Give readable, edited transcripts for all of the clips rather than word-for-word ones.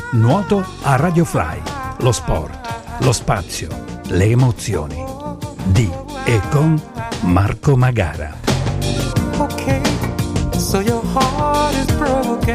Nuoto a Radio Fly, lo sport, lo spazio, le emozioni. Di e con Marco Magara. Okay, so your heart is broken.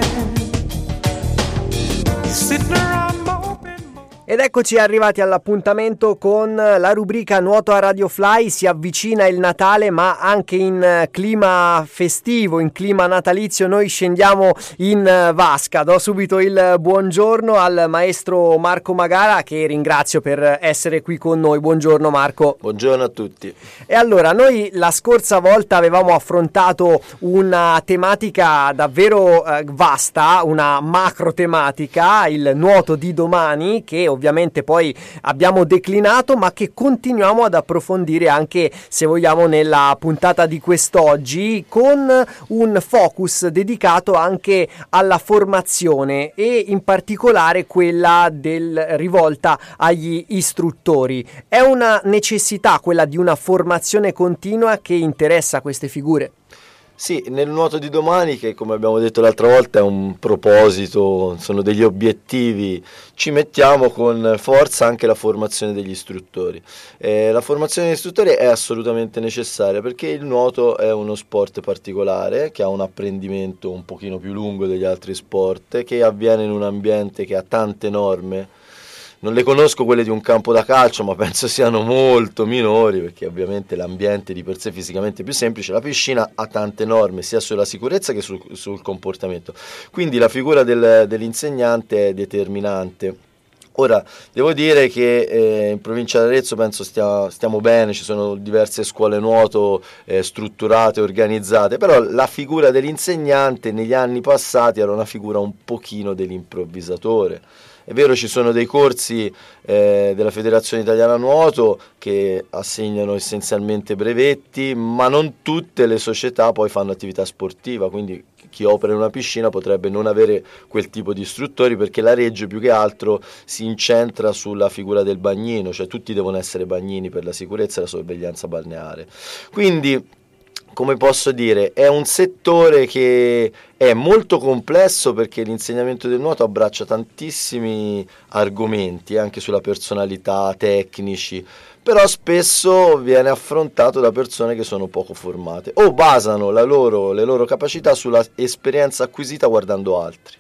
Sitting around moping. Ed eccoci arrivati all'appuntamento con la rubrica Nuoto a Radio Fly. Si avvicina il Natale, ma anche in clima festivo, in clima natalizio, noi scendiamo in vasca. Do subito il buongiorno al maestro Marco Magara, che ringrazio per essere qui con noi. Buongiorno Marco. Buongiorno a tutti. E allora, noi la scorsa volta avevamo affrontato una tematica davvero vasta, una macro tematica, il nuoto di domani, che ovviamente poi abbiamo declinato, ma che continuiamo ad approfondire anche, se vogliamo, nella puntata di quest'oggi, con un focus dedicato anche alla formazione e in particolare quella rivolta agli istruttori. È una necessità quella di una formazione continua che interessa queste figure? Sì, nel nuoto di domani, che come abbiamo detto l'altra volta è un proposito, sono degli obiettivi, ci mettiamo con forza anche la formazione degli istruttori. La formazione degli istruttori è assolutamente necessaria, perché il nuoto è uno sport particolare che ha un apprendimento un pochino più lungo degli altri sport, che avviene in un ambiente che ha tante norme. Non le conosco quelle di un campo da calcio, ma penso siano molto minori, perché ovviamente l'ambiente di per sé è fisicamente più semplice. La piscina ha tante norme, sia sulla sicurezza che sul comportamento. Quindi la figura dell'insegnante è determinante. Ora, devo dire che in provincia d'Arezzo penso stiamo bene, ci sono diverse scuole nuoto strutturate, organizzate, però la figura dell'insegnante negli anni passati era una figura un pochino dell'improvvisatore. È vero, ci sono dei corsi della Federazione Italiana Nuoto che assegnano essenzialmente brevetti, ma non tutte le società poi fanno attività sportiva, quindi chi opera in una piscina potrebbe non avere quel tipo di istruttori, perché la legge più che altro si incentra sulla figura del bagnino, cioè tutti devono essere bagnini per la sicurezza e la sorveglianza balneare. Quindi, come posso dire, è un settore che è molto complesso, perché l'insegnamento del nuoto abbraccia tantissimi argomenti, anche sulla personalità, tecnici, però spesso viene affrontato da persone che sono poco formate o basano le loro capacità sulla esperienza acquisita guardando altri.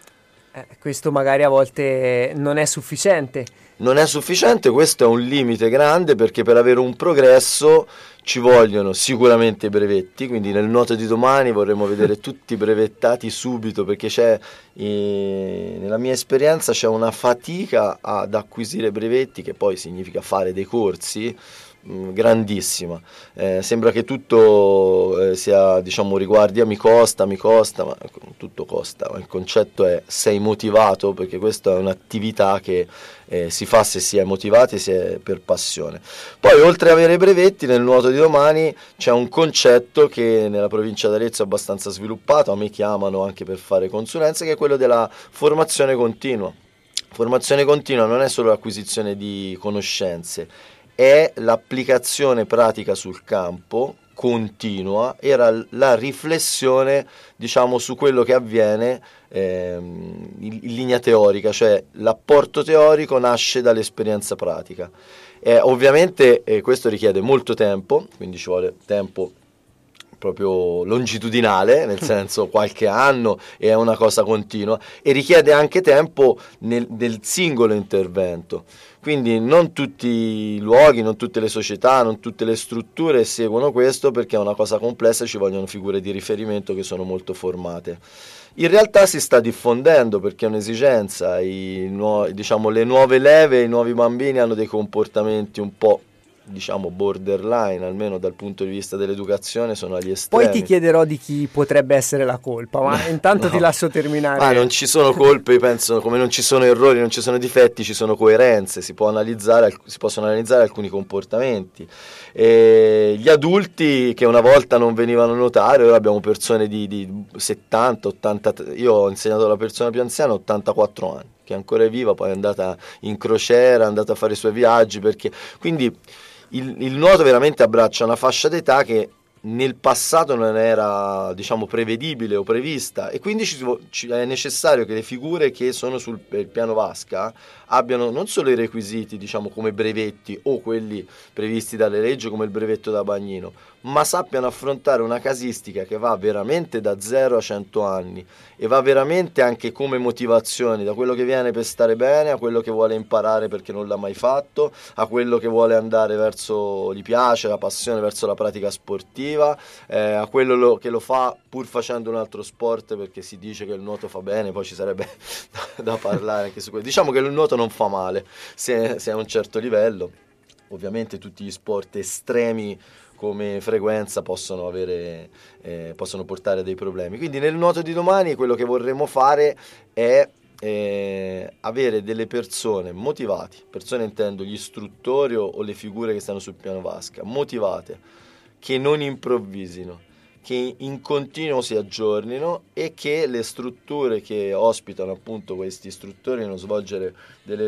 Questo magari a volte non è sufficiente. Non è sufficiente, questo è un limite grande, perché per avere un progresso ci vogliono sicuramente i brevetti, quindi nel nuoto di domani vorremmo vedere tutti brevettati subito, perché nella mia esperienza c'è una fatica ad acquisire brevetti, che poi significa fare dei corsi, grandissima. Sembra che tutto sia, diciamo, riguardi mi costa, ma tutto costa, ma il concetto è: sei motivato? Perché questa è un'attività che si fa se si è motivati, si è per passione. Poi, oltre ad avere brevetti, nel nuoto di domani c'è un concetto che nella provincia d'Arezzo è abbastanza sviluppato, a me chiamano anche per fare consulenze, che è quello della formazione continua. Formazione continua non è solo l'acquisizione di conoscenze, è l'applicazione pratica sul campo continua, era la riflessione, diciamo, su quello che avviene in linea teorica, cioè l'apporto teorico nasce dall'esperienza pratica. Ovviamente questo richiede molto tempo, quindi ci vuole tempo proprio longitudinale, nel senso qualche anno, e è una cosa continua, e richiede anche tempo del singolo intervento. Quindi non tutti i luoghi, non tutte le società, non tutte le strutture seguono questo, perché è una cosa complessa e ci vogliono figure di riferimento che sono molto formate. In realtà si sta diffondendo, perché è un'esigenza, diciamo, le nuove leve, i nuovi bambini hanno dei comportamenti un po', diciamo, borderline, almeno dal punto di vista dell'educazione, sono agli estremi. Poi ti chiederò di chi potrebbe essere la colpa, ma intanto ti lascio terminare. Non ci sono colpe, io penso, come non ci sono errori, non ci sono difetti, ci sono coerenze, si possono analizzare alcuni comportamenti. Gli adulti che una volta non venivano a nuotare, ora abbiamo persone di 70, 80, io ho insegnato alla persona più anziana 84 anni, che ancora è viva, poi è andata in crociera, è andata a fare i suoi viaggi, perché quindi il nuoto veramente abbraccia una fascia d'età che nel passato non era, diciamo, prevedibile o prevista, e quindi è necessario che le figure che sono sul piano vasca abbiano non solo i requisiti, diciamo, come brevetti o quelli previsti dalle leggi come il brevetto da bagnino, ma sappiano affrontare una casistica che va veramente da 0 a 100 anni e va veramente anche come motivazioni, da quello che viene per stare bene a quello che vuole imparare perché non l'ha mai fatto, a quello che vuole andare verso, gli piace, la passione verso la pratica sportiva, a quello che lo fa pur facendo un altro sport perché si dice che il nuoto fa bene. Poi ci sarebbe da parlare anche su questo. Diciamo che il nuoto non fa male se a un certo livello. Ovviamente tutti gli sport estremi come frequenza possono portare dei problemi. Quindi nel nuoto di domani quello che vorremmo fare è avere delle persone motivate, persone intendo gli istruttori o le figure che stanno sul piano vasca, motivate, che non improvvisino, che in continuo si aggiornino e che le strutture che ospitano appunto questi istruttori nello svolgere del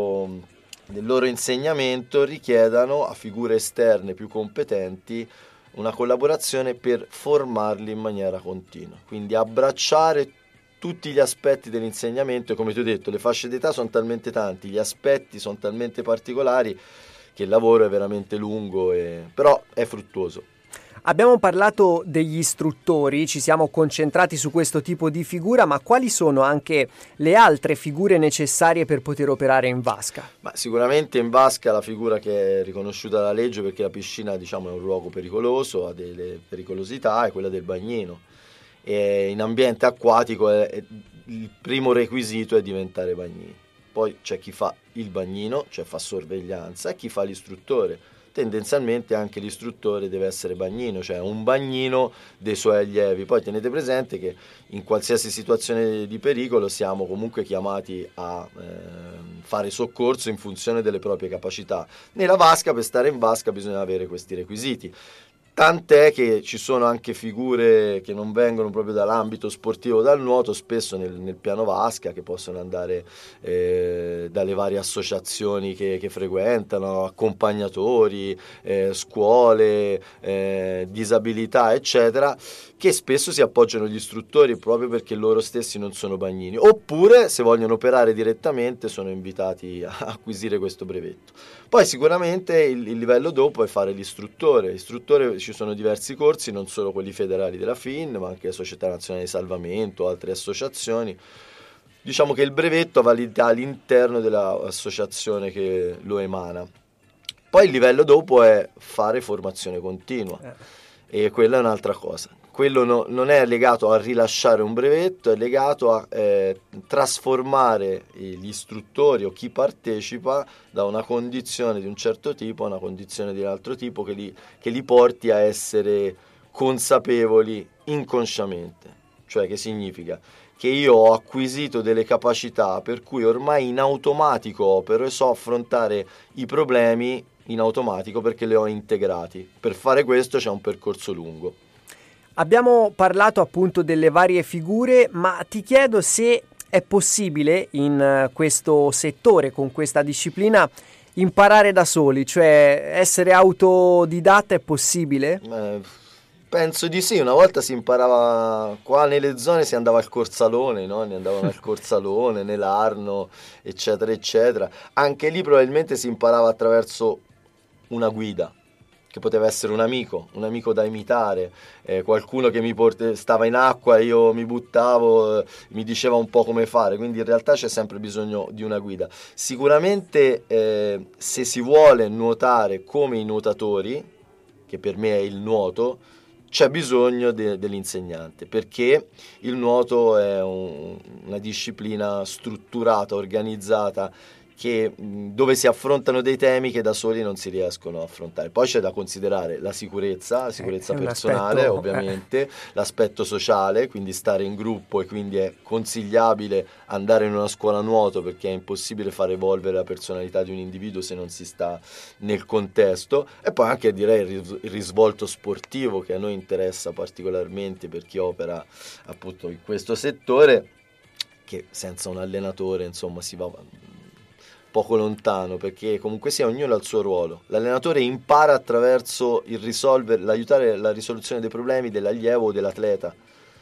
loro insegnamento richiedano a figure esterne più competenti una collaborazione per formarli in maniera continua, quindi abbracciare tutti gli aspetti dell'insegnamento. E come ti ho detto, le fasce d'età sono talmente tanti, gli aspetti sono talmente particolari che il lavoro è veramente lungo, però è fruttuoso. Abbiamo parlato degli istruttori, ci siamo concentrati su questo tipo di figura, ma quali sono anche le altre figure necessarie per poter operare in vasca? Ma sicuramente in vasca la figura che è riconosciuta dalla legge, perché la piscina, diciamo, è un luogo pericoloso, ha delle pericolosità, è quella del bagnino. E in ambiente acquatico il primo requisito è diventare bagnini. Poi c'è chi fa il bagnino, cioè fa sorveglianza, e chi fa l'istruttore. Tendenzialmente anche l'istruttore deve essere bagnino, cioè un bagnino dei suoi allievi. Poi tenete presente che in qualsiasi situazione di pericolo siamo comunque chiamati a fare soccorso in funzione delle proprie capacità. Nella vasca, per stare in vasca, bisogna avere questi requisiti. Tant'è che ci sono anche figure che non vengono proprio dall'ambito sportivo, dal nuoto, spesso nel piano vasca, che possono andare dalle varie associazioni che frequentano, accompagnatori, scuole, disabilità, eccetera, che spesso si appoggiano agli istruttori proprio perché loro stessi non sono bagnini, oppure se vogliono operare direttamente sono invitati a acquisire questo brevetto. Poi sicuramente il livello dopo è fare l'istruttore. Ci sono diversi corsi, non solo quelli federali della FIN, ma anche la Società Nazionale di Salvamento, altre associazioni. Diciamo che il brevetto valida all'interno dell'associazione che lo emana. Poi il livello dopo è fare formazione continua, e quella è un'altra cosa. Quello non è legato a rilasciare un brevetto, è legato a trasformare gli istruttori o chi partecipa da una condizione di un certo tipo a una condizione di un altro tipo che li porti a essere consapevoli inconsciamente. Cioè, che significa? Che io ho acquisito delle capacità per cui ormai in automatico opero e so affrontare i problemi in automatico perché le ho integrati. Per fare questo c'è un percorso lungo. Abbiamo parlato appunto delle varie figure, ma ti chiedo se è possibile in questo settore, con questa disciplina, imparare da soli, cioè essere autodidatta è possibile? Penso di sì. Una volta si imparava qua nelle zone, si andava al Corsalone, no? Ne andavano al Corsalone, nell'Arno, eccetera, eccetera. Anche lì probabilmente si imparava attraverso una guida, che poteva essere un amico da imitare, qualcuno che stava in acqua, io mi buttavo, mi diceva un po' come fare, quindi in realtà c'è sempre bisogno di una guida. Sicuramente se si vuole nuotare come i nuotatori, che per me è il nuoto, c'è bisogno dell'insegnante, perché il nuoto è una disciplina strutturata, organizzata, dove si affrontano dei temi che da soli non si riescono a affrontare. Poi c'è da considerare la sicurezza personale, ovviamente, l'aspetto sociale, quindi stare in gruppo, e quindi è consigliabile andare in una scuola nuoto perché è impossibile far evolvere la personalità di un individuo se non si sta nel contesto. E poi anche, direi, il risvolto sportivo, che a noi interessa particolarmente per chi opera appunto in questo settore, che senza un allenatore insomma poco lontano, perché comunque sia ognuno ha il suo ruolo. L'allenatore impara attraverso il risolvere, l'aiutare la risoluzione dei problemi dell'allievo o dell'atleta,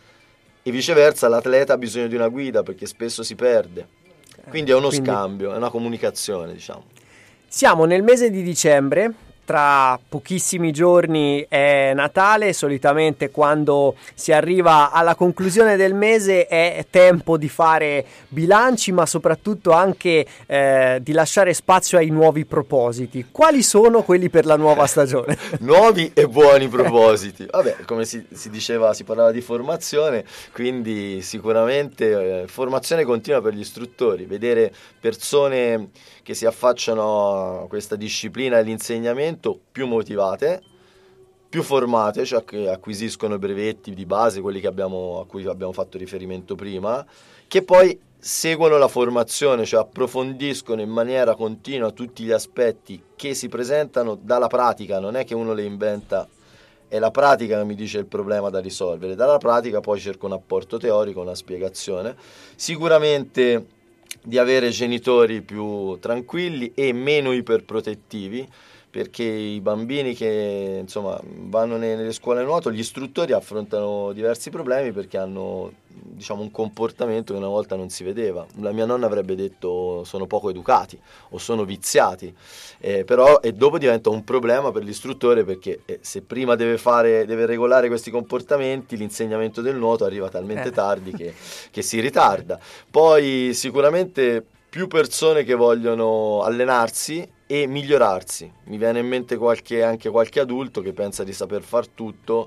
e viceversa l'atleta ha bisogno di una guida perché spesso si perde. Quindi è uno scambio, è una comunicazione, diciamo. Siamo nel mese di dicembre. Tra pochissimi giorni è Natale, solitamente quando si arriva alla conclusione del mese è tempo di fare bilanci, ma soprattutto anche di lasciare spazio ai nuovi propositi. Quali sono quelli per la nuova stagione? Nuovi e buoni propositi. Vabbè, come si diceva, si parlava di formazione, quindi sicuramente formazione continua per gli istruttori, vedere persone che si affacciano a questa disciplina e all'insegnamento più motivate, più formate, cioè che acquisiscono i brevetti di base, quelli a cui abbiamo fatto riferimento prima, che poi seguono la formazione, cioè approfondiscono in maniera continua tutti gli aspetti che si presentano dalla pratica. Non è che uno le inventa, è la pratica che mi dice il problema da risolvere, dalla pratica poi cerco un apporto teorico, una spiegazione. Sicuramente di avere genitori più tranquilli e meno iperprotettivi, perché i bambini che insomma vanno nelle scuole nuoto, gli istruttori affrontano diversi problemi perché hanno, diciamo, un comportamento che una volta non si vedeva. La mia nonna avrebbe detto sono poco educati o sono viziati, però e dopo diventa un problema per l'istruttore, perché se prima deve regolare questi comportamenti, l'insegnamento del nuoto arriva talmente tardi che si ritarda. Poi sicuramente più persone che vogliono allenarsi e migliorarsi. Mi viene in mente anche qualche adulto che pensa di saper far tutto,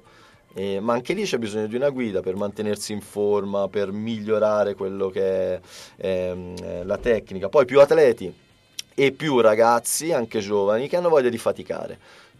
ma anche lì c'è bisogno di una guida per mantenersi in forma, per migliorare quello che è la tecnica. Poi più atleti e più ragazzi, anche giovani, che hanno voglia di faticare,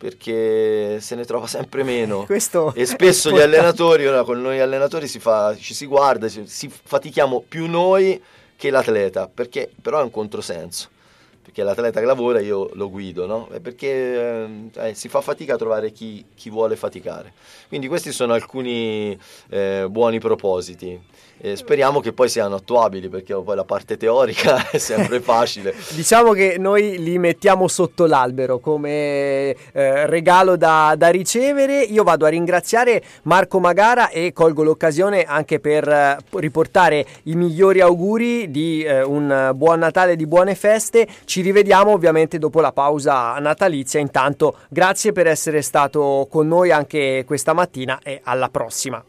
perché se ne trova sempre meno. E spesso gli allenatori, ora con noi allenatori ci si guarda, si fatichiamo più noi che l'atleta, perché però è un controsenso, perché l'atleta che lavora io lo guido, no? Perché si fa fatica a trovare chi vuole faticare. Quindi questi sono alcuni buoni propositi. Speriamo che poi siano attuabili, perché poi la parte teorica è sempre facile. Diciamo che noi li mettiamo sotto l'albero come regalo da ricevere. Io vado a ringraziare Marco Magara e colgo l'occasione anche per riportare i migliori auguri di un buon Natale, di buone feste. Ci rivediamo ovviamente dopo la pausa natalizia. Intanto grazie per essere stato con noi anche questa mattina e alla prossima.